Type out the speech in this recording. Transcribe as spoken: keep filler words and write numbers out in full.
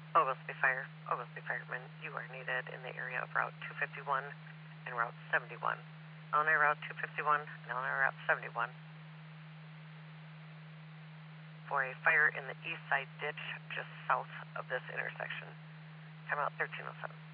Oglesby Fire, Oglesby Firemen, you are needed in the area of Route two fifty-one and Route seventy-one. Illinois Route two fifty-one and Illinois Route seventy-one. For a fire in the east side ditch just south of this intersection. Time out thirteen oh seven.